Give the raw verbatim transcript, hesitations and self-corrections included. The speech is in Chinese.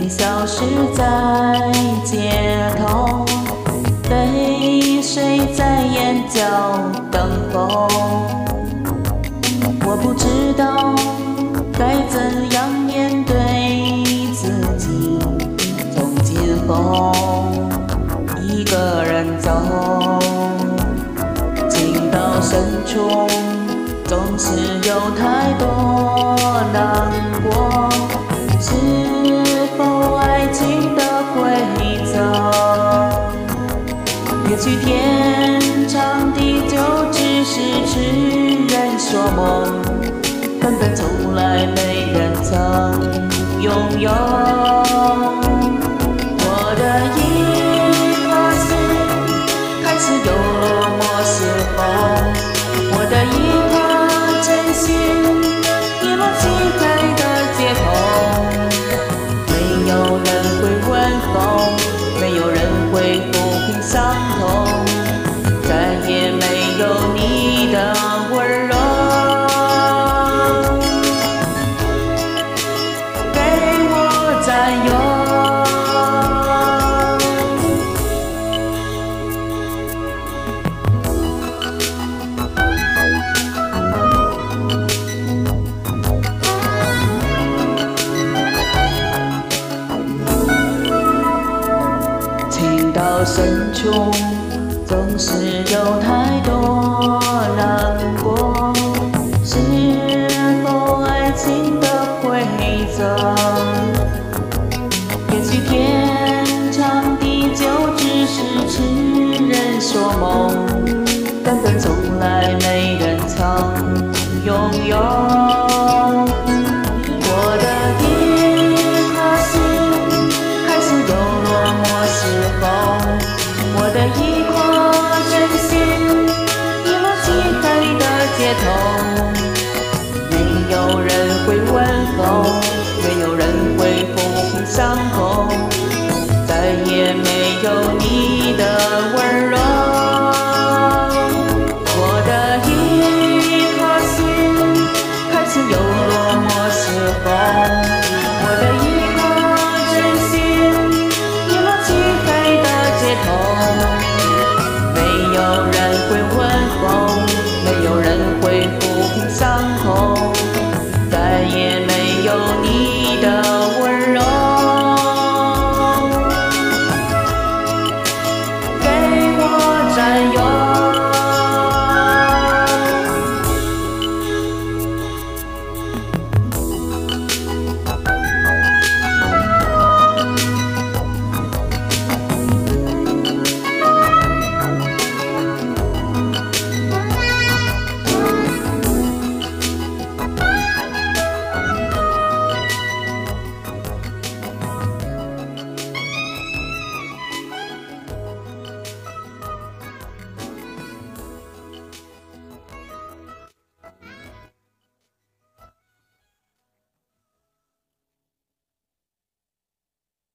你消失在街头，泪水在眼角等候。我不知道该怎样面对自己，从今后一个人走。情到深处，总是有太多难过。是否爱情的规则？也许天长地久只是痴人说梦，根本从来没人曾拥有。我的一颗心开始有落寞时候，我的一颗真心遗落漆黑的街头，没有人会问候，没有人会抚平伤痛，再也没有你的温柔给我占有。情到深处，总是有太多难过。是否爱情的规则？也许天长地久只是痴人说梦，根本从来没人曾拥有。